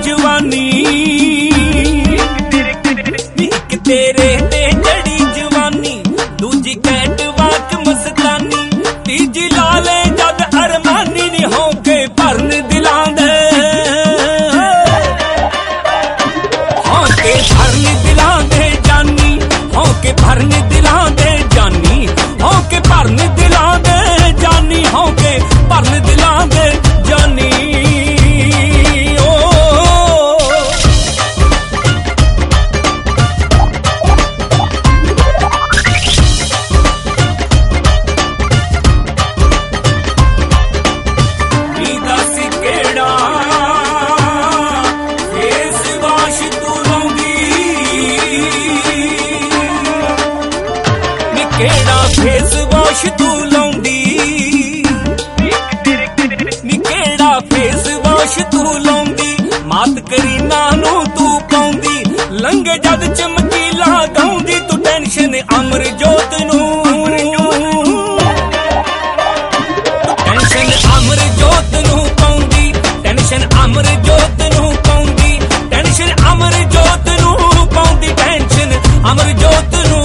जवानी एक तेरे ते जड़ी जवानी दूजी कैट वाक मस्तानी तीजी लाले जद अरमानी नी होके भरन दिलां दे होके भरन दिलां दे जानी होके भरन दिलां दे जानी होके भरन दिलां दे जानी होके भरन दिलां दे जानी केड़ा फेस वॉश तू लाउंदी नी केड़ा फेस वॉश तू लाउंदी मात करीना नू तू पाउंदी लंघे जद चमकीला गाउंदी तू टेंशन अमर जोत नू टेंशन अमर जोत नू पाउंदी टेंशन अमर जोत नू पाउंदी टेंशन अमर जोत नू पाउंदी टेंशन अमर जोत नू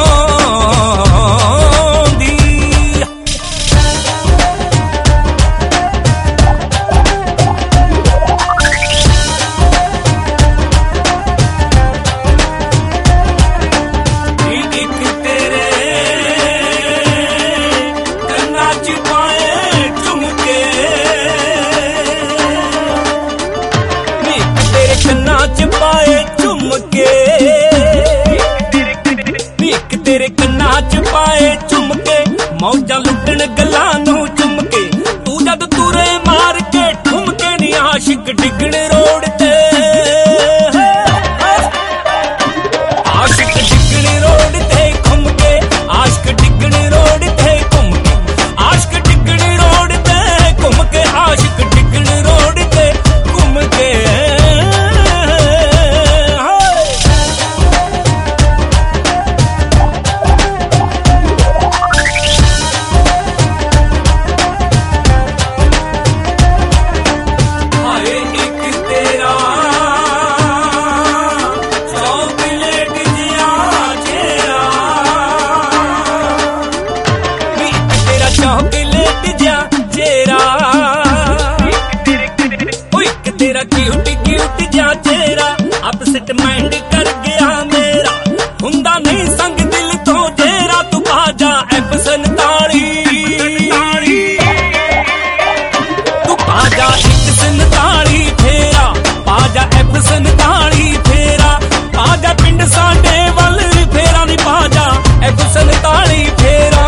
तेरे कन्ना च पाए झुमके मौजा लुटन गल्लां नू चुमके तू जद तुरे मार के ठुमके नी आशिक डिगण रोड ते आशिक डिगण रोड ते घुमके आशिक डिगण रोड ते घुमके आशिक डिगण रोड ते घुमके आशिक डिगण रोड ते घुमके तेरा क्यूट क्यूट जा चेहरा अपसेट माइंड कर गया मेरा हुंदा नहीं संग दिल तो जेरा तू बाजा एप्सन ताड़ी तू बाजा इक्सन ताड़ी फेरा बाजा एप्सन ताड़ी फेरा बाजा पिंड साडे वल फेरा नी बाजा एप्सन ताड़ी फेरा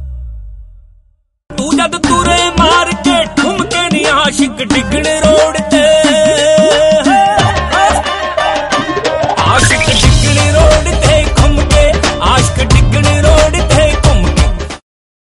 तू जद तुरे मार के ठुमके नी आशिक डिगण रोड ते